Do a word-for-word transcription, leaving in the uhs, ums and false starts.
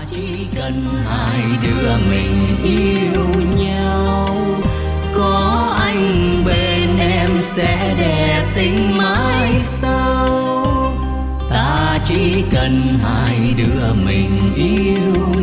chỉ cần hai đứa mình yêu nhau, có anh bên em sẽ đẹp tình mãi sau. Ta chỉ cần hai đứa mình yêu